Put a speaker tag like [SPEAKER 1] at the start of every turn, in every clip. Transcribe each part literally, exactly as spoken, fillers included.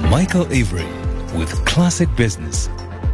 [SPEAKER 1] Michael Avery with Classic Business.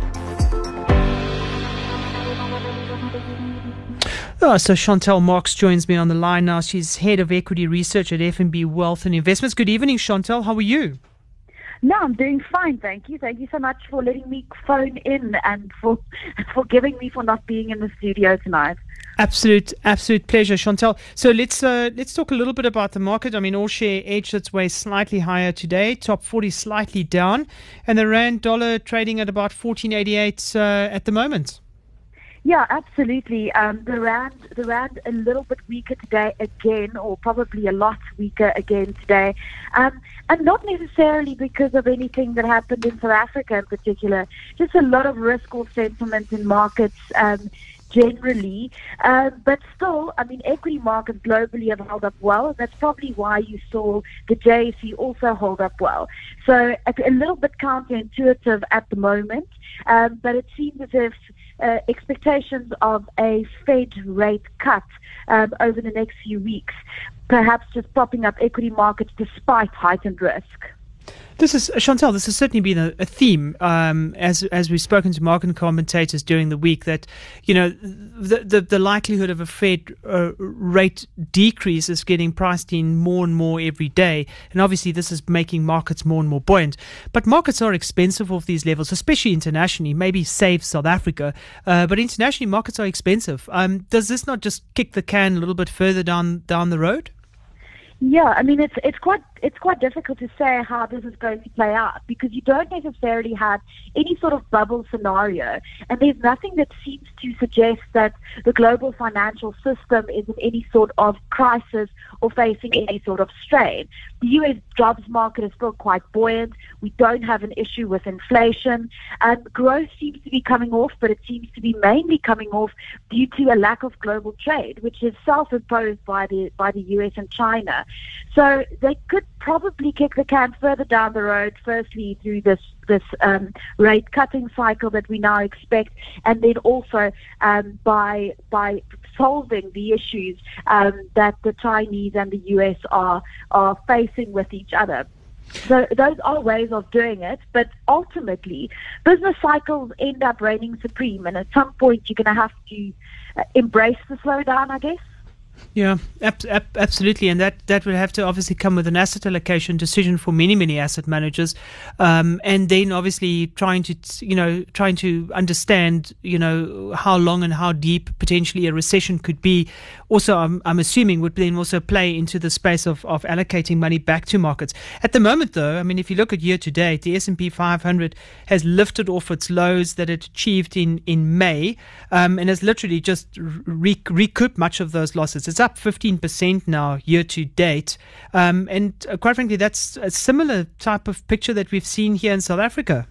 [SPEAKER 2] Oh, so Chantel Marx joins me on the line now. She's head of equity research at F N B Wealth and Investments. Good evening, Chantel. How are you?
[SPEAKER 3] No, I'm doing fine, thank you. Thank you so much for letting me phone in and for forgiving me for not being in the studio tonight.
[SPEAKER 2] Absolute, absolute pleasure, Chantel. So let's uh, let's talk a little bit about the market. I mean, all share edged its way slightly higher today. Top forty slightly down, and the rand dollar trading at about fourteen eighty-eight uh, at the moment.
[SPEAKER 3] Yeah, absolutely. Um, the rand, the rand, a little bit weaker today again, or probably a lot weaker again today, um, and not necessarily because of anything that happened in South Africa in particular. Just a lot of risk-off sentiment in markets. Um, generally, uh, but still, I mean, equity markets globally have held up well, and that's probably why you saw the J S E also hold up well. So a, a little bit counterintuitive at the moment, um, but it seems as if uh, expectations of a Fed rate cut um, over the next few weeks, perhaps just propping up equity markets despite heightened risk.
[SPEAKER 2] This is Chantel. This has certainly been a, a theme um, as as we've spoken to market commentators during the week. That you know the the, the likelihood of a Fed uh, rate decrease is getting priced in more and more every day, and obviously this is making markets more and more buoyant. But markets are expensive off these levels, especially internationally. Maybe save South Africa, uh, but internationally markets are expensive. Um, does this not just kick the can a little bit further down down the road?
[SPEAKER 3] Yeah, I mean, it's it's quite it's quite difficult to say how this is going to play out because you don't necessarily have any sort of bubble scenario, and there's nothing that seems to suggest that the global financial system is in any sort of crisis or facing any sort of strain. The U S jobs market is still quite buoyant. We don't have an issue with inflation, and growth seems to be coming off, but it seems to be mainly coming off due to a lack of global trade, which is self-imposed by the by the U S and China. So they could probably kick the can further down the road, firstly through this this um, rate cutting cycle that we now expect, and then also um, by by solving the issues um, that the Chinese and the U S are are facing with each other. So those are ways of doing it, but ultimately business cycles end up reigning supreme, and at some point you're going to have to uh, embrace the slowdown, I guess.
[SPEAKER 2] Yeah, ab- ab- absolutely, and that, that would have to obviously come with an asset allocation decision for many, many asset managers, um, and then obviously trying to, you know, trying to understand, you know, how long and how deep potentially a recession could be. Also, I'm, I'm assuming would then also play into the space of, of allocating money back to markets. At the moment, though, I mean, if you look at year to date, the S and P five hundred has lifted off its lows that it achieved in in May, um, and has literally just re- recouped much of those losses. It's up fifteen percent now year to date. Um, and uh, quite frankly, that's a similar type of picture that we've seen here in South Africa.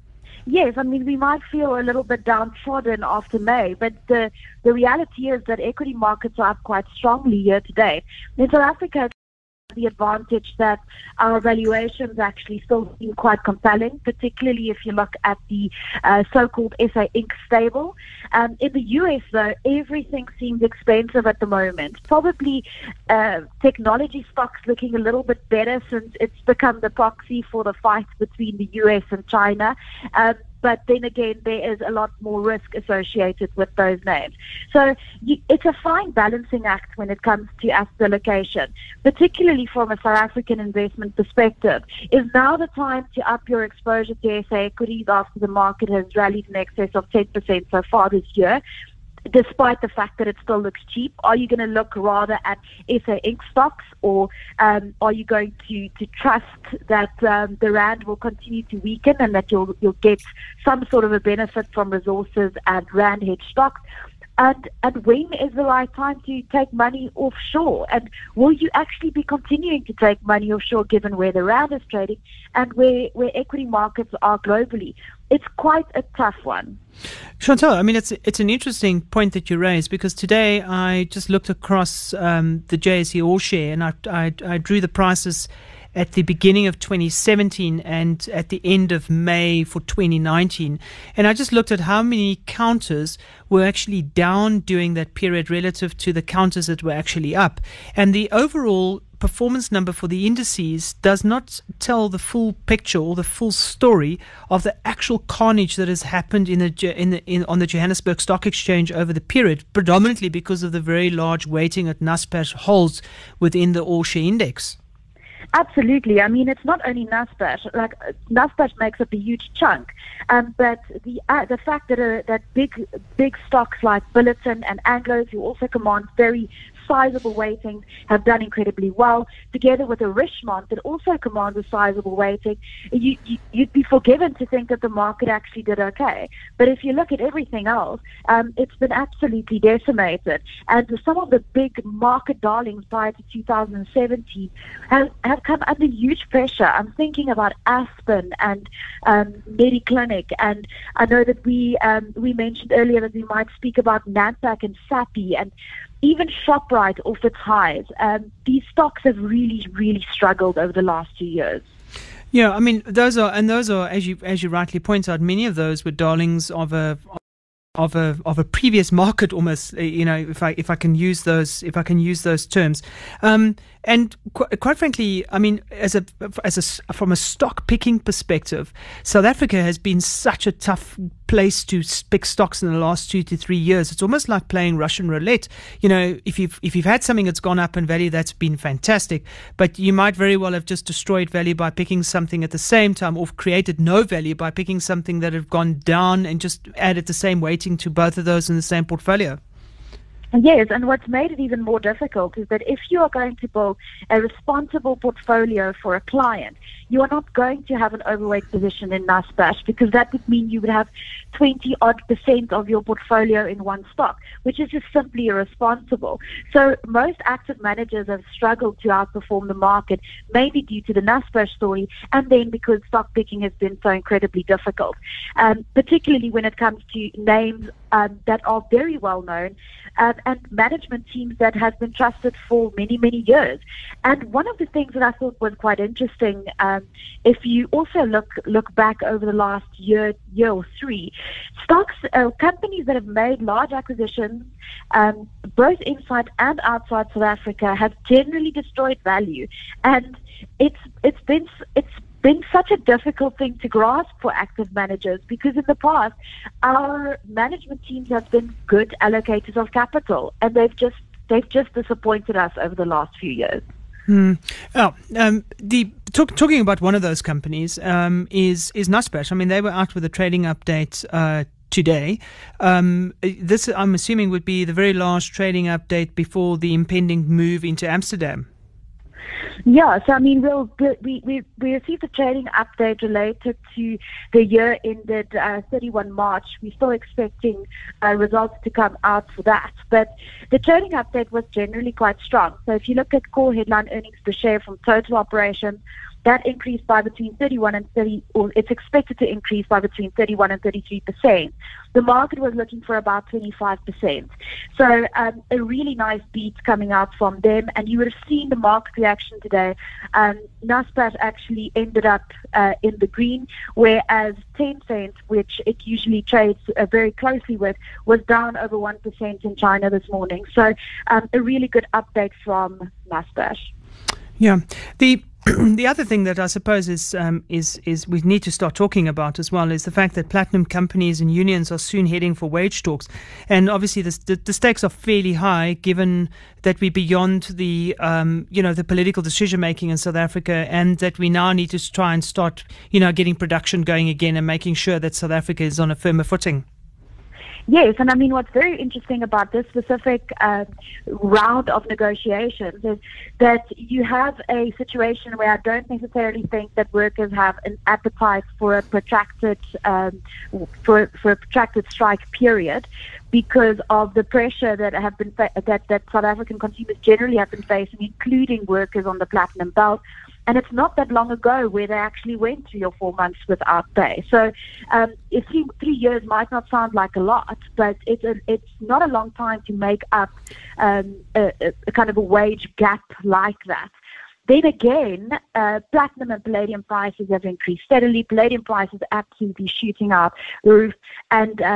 [SPEAKER 3] Yes, I mean, we might feel a little bit downtrodden after May, but the, the reality is that equity markets are up quite strongly year to date. In South Africa, the advantage that our valuations actually still seem quite compelling, particularly if you look at the uh, so-called S A Inc stable. Um, in the U S, though, everything seems expensive at the moment. Probably uh, technology stocks looking a little bit better since it's become the proxy for the fight between the U S and China. Um, But then again, there is a lot more risk associated with those names. So you, it's a fine balancing act when it comes to asset allocation, particularly from a South African investment perspective. Is now the time to up your exposure to S A equities after the market has rallied in excess of ten percent so far this year? Despite the fact that it still looks cheap, are you going to look rather at S A Inc stocks, or um, are you going to, to trust that um, the rand will continue to weaken and that you'll you'll get some sort of a benefit from resources and rand hedge stocks? And and when is the right time to take money offshore? And will you actually be continuing to take money offshore given where the rand is trading and where, where equity markets are globally? It's quite a tough one.
[SPEAKER 2] Chantel, I mean, it's it's an interesting point that you raised, because today I just looked across um, the J S E All Share, and I, I, I drew the prices at the beginning of twenty seventeen and at the end of May for twenty nineteen. And I just looked at how many counters were actually down during that period relative to the counters that were actually up. And the overall performance number for the indices does not tell the full picture or the full story of the actual carnage that has happened in the in the in, on the Johannesburg Stock Exchange over the period, predominantly because of the very large weighting that Naspers holds within the all-share index.
[SPEAKER 3] Absolutely. I mean, it's not only Naspers. Like Naspers makes up a huge chunk, um, but the uh, the fact that uh, that big big stocks like Billiton and Anglo, who also command very sizable weighting, have done incredibly well, together with a Richemont that also commands a sizable weighting. You, you, you'd be forgiven to think that the market actually did okay. But if you look at everything else, um, it's been absolutely decimated. And some of the big market darlings prior to two thousand seventeen have, have come under huge pressure. I'm thinking about Aspen and um, Mediclinic, and I know that we um, we mentioned earlier that we might speak about Nampak and Sappi, and even ShopRite off its highs. Um, these stocks have really, really struggled over the last two years.
[SPEAKER 2] Yeah, I mean, those are, and those are, as you as you rightly point out, many of those were darlings of a of a of a previous market, almost. You know, if I if I can use those if I can use those terms, um, and qu- quite frankly, I mean, as a as a from a stock picking perspective, South Africa has been such a tough place to pick stocks in the last two to three years. It's almost like playing Russian roulette. You know, if you've if you've had something that's gone up in value, that's been fantastic, but you might very well have just destroyed value by picking something at the same time, or created no value by picking something that had gone down and just added the same weighting to both of those in the same portfolio.
[SPEAKER 3] Yes, and what's made it even more difficult is that if you are going to build a responsible portfolio for a client, you are not going to have an overweight position in Naspers, because that would mean you would have twenty odd percent of your portfolio in one stock, which is just simply irresponsible. So most active managers have struggled to outperform the market, mainly due to the Naspers story, and then because stock picking has been so incredibly difficult, um, particularly when it comes to names um, that are very well known. Um, and management teams that have been trusted for many, many years. And one of the things that I thought was quite interesting, um, if you also look look back over the last year, year or three, stocks, uh, companies that have made large acquisitions, um, both inside and outside South Africa, have generally destroyed value. And it's it's been it's been such a difficult thing to grasp for active managers, because in the past our management teams have been good allocators of capital, and they've just they've just disappointed us over the last few years.
[SPEAKER 2] Hmm. Oh, um, the talk, talking about one of those companies um, is is Naspers. I mean, they were out with a trading update uh, today. Um, this, I'm assuming, would be the very large trading update before the impending move into Amsterdam.
[SPEAKER 3] Yeah, so I mean, we'll, we we we received a trading update related to the year ended uh, thirty-first of March. We're still expecting uh, results to come out for that, but the trading update was generally quite strong. So if you look at core headline earnings per share from total operations, that increased by between thirty-one and thirty, or it's expected to increase by between thirty-one and thirty-three percent. The market was looking for about twenty-five percent. So um, a really nice beat coming out from them, and you would have seen the market reaction today. Um, Naspers actually ended up uh, in the green, whereas Tencent, which it usually trades uh, very closely with, was down over one percent in China this morning. So um, a really good update from Naspers.
[SPEAKER 2] Yeah. The The other thing that I suppose is um, is is we need to start talking about as well is the fact that platinum companies and unions are soon heading for wage talks, and obviously the the, the stakes are fairly high, given that we're beyond the um, you know the political decision making in South Africa, and that we now need to try and start you know getting production going again and making sure that South Africa is on a firmer footing.
[SPEAKER 3] Yes, and I mean, what's very interesting about this specific uh, round of negotiations is that you have a situation where I don't necessarily think that workers have an appetite for a protracted um, for for a protracted strike period, because of the pressure that have been fa- that that South African consumers generally have been facing, including workers on the platinum belt. And it's not that long ago where they actually went three or four months without pay. So um, if three, three years might not sound like a lot, but it's a, it's not a long time to make up um, a, a kind of a wage gap like that. Then again, uh, platinum and palladium prices have increased steadily. Palladium prices absolutely shooting out the roof, and um,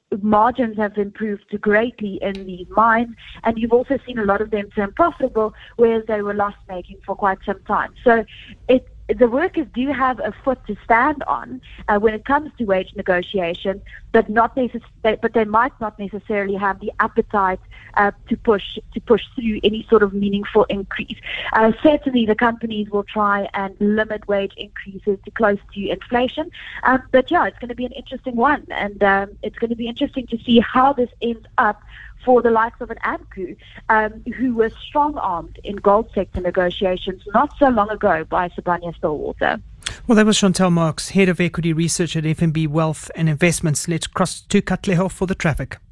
[SPEAKER 3] margins have improved greatly in these mines, and you've also seen a lot of them turn profitable, whereas they were loss-making for quite some time. So it, the workers do have a foot to stand on uh, when it comes to wage negotiation, but not necess- they, but they might not necessarily have the appetite uh, to push to push through any sort of meaningful increase. Uh, certainly, the companies will try and limit wage increases to close to inflation. Um, but yeah, it's going to be an interesting one, and um, it's going to be interesting to see how this ends up for the likes of an AMCU, um, who were strong-armed in gold sector negotiations not so long ago by Sibanye-Stillwater.
[SPEAKER 2] Well, that was Chantel Marks, Head of Equity Research at F N B Wealth and Investments. Let's cross to Katlego for the traffic.